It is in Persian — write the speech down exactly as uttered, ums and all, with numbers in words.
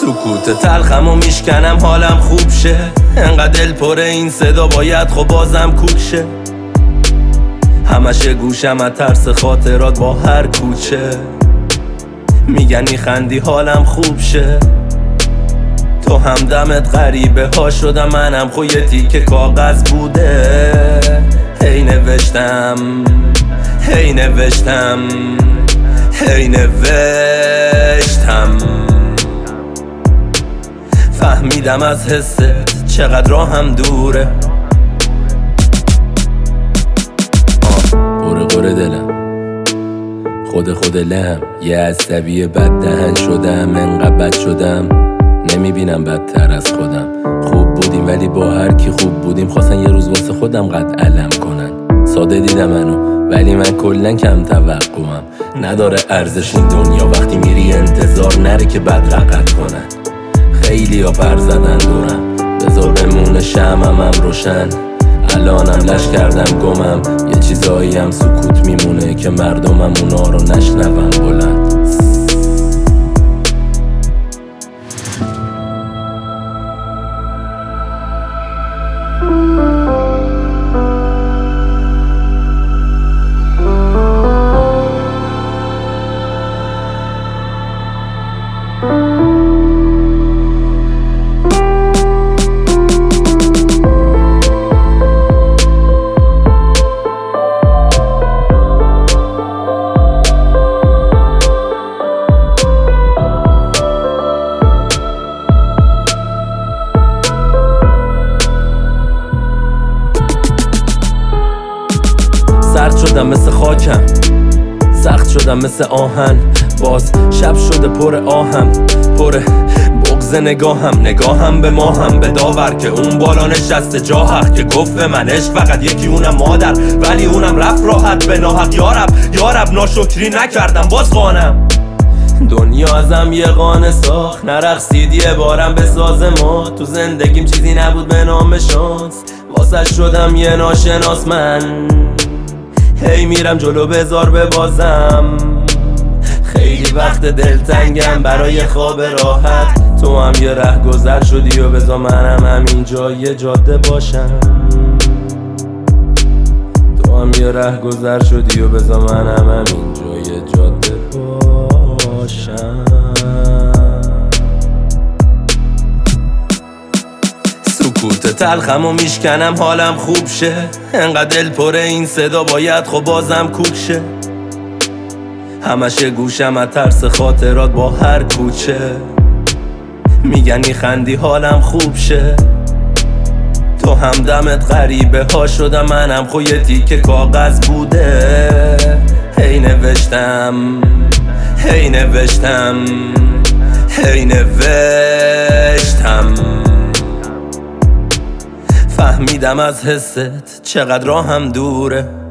سکوت تلخم و میشکنم حالم خوب شه، انقدر دل پر این صدا باید خب بازم کوک شه. همش گوشم از ترس خاطرات با هر کوچه، میگن میخندی حالم خوب شه. تو همدمت غریبه ها شدم، منم خو یه تیکه کاغذ بوده. هی نوشتم هی نوشتم هی نوشتم فهمیدم از حست چقدر راهم دوره. قره قره دلم خود خود لم، یه عصبی بد دهن شدم، انقدر بد شدم نمیبینم بدتر از خودم. خوب بودیم ولی با هر کی خوب بودیم خواستن یه روز واسه خودم قد علم کنن. ساده دیدم منو ولی من کلن کم توقعم، نداره ارزش این دنیا وقتی میری انتظار نره که بد رقت کنن. خیلی ها پر زدن دورم، بذار بمونه شمعم هم روشن. الانم لش کردم گمم، یه چیزایی هم سکوت میمونه که مردمم اونا رو نشنون بلند. سرد شدم مثل خاکم، سخت شدم مثل آهن، باز شب شده پر آهم، پر بغض نگاهم. نگاهم به ماهم به داور که اون بالا نشسته جا حق، که گفت به من عشق فقط یکی اونم مادر، ولی اونم رفت راحت به ناحق. یارب یارب ناشکری نکردم باز قانم. دنیا ازم یه قانه ساخت، نرقصید یه بارم به ساز ما. تو زندگیم چیزی نبود به نام شانس، واسه شدم یه ناشناس من. هی میرم جلو بذار ببازم، خیلی وقت دلتنگم برای خواب راحت. تو هم یه ره گذر شدی و بذار منم همینجا یه جاده باشم. تو هم یه ره گذر شدی و بذار منم همینجا یه جاده باشم. سکوت تلخم و میشکنم حالم خوب شه، انقدر دل پر این صدا باید خب بازم کوک شه. همش گوشم از ترس خاطرات با هر کوچه، میگن میخندی حالم خوب شه. تو همدمت غریبه ها شدم، منم خو یه تیکه کاغذ بوده. هی نوشتم هی نوشتم هی نوشتم فهمیدم از حست چقدر راهم دوره.